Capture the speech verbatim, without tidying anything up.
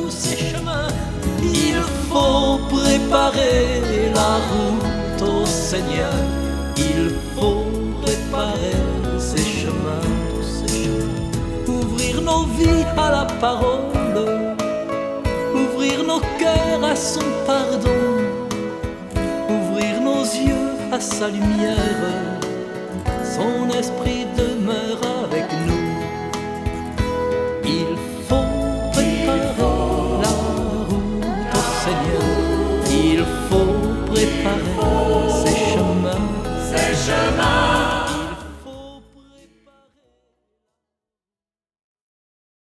tous ces chemins. Il faut préparer la route au Seigneur. Il faut préparer ces chemins, tous ces chemins. Ouvrir nos vies à la parole, ouvrir nos cœurs à son pardon, ouvrir nos yeux à sa lumière. Son esprit demeure avec nous. Il faut préparer la route au Seigneur. Il faut préparer